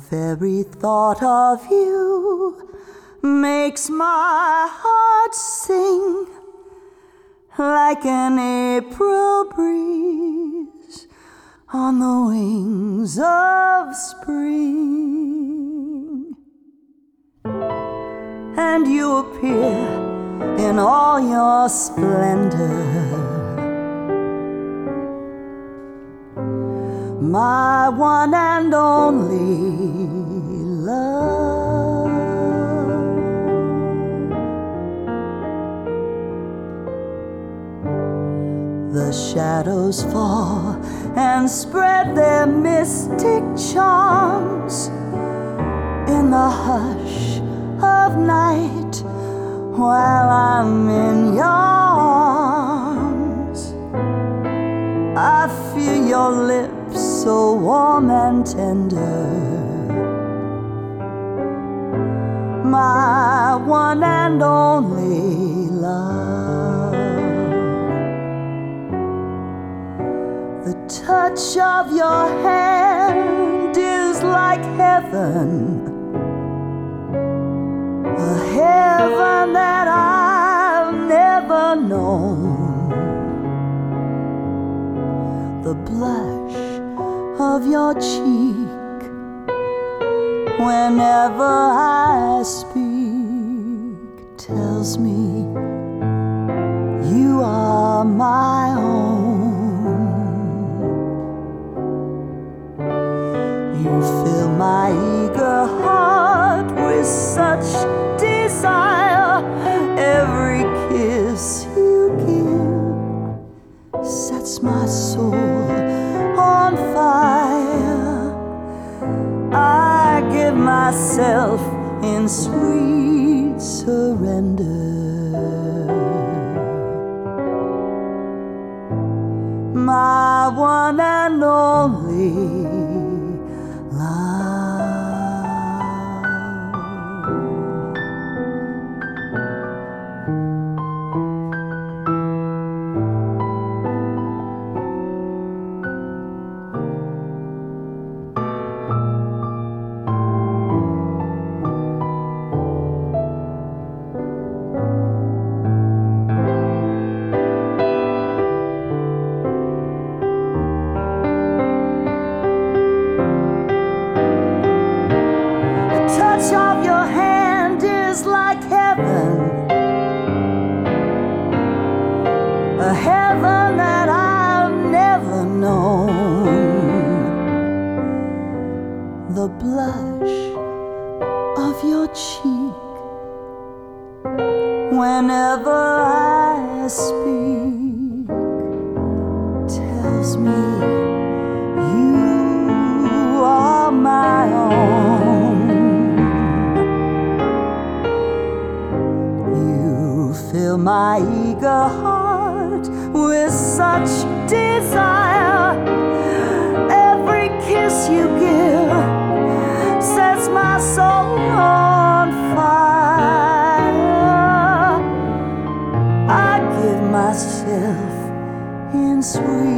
very thought of you makes my heart sing like an April breeze on the wings of spring. And you appear in all your splendor, my one and only love. The shadows fall and spread their mystic charms in the hush of night while I'm in your arms. I feel your lips so warm and tender, my one and only love. The touch of your hand is like heaven, a heaven that I've never known. The blush of your cheek whenever I speak tells me you are my own. You fill my eager heart with such desire. Every kiss you give sets my soul on fire. I give myself in sweet surrender, my one and only love. Of your hand is like heaven, a heaven that I've never known. The blush of your cheek whenever I speak tells me you are my own. Fill my eager heart with such desire. Every kiss you give sets my soul on fire. I give myself in sweet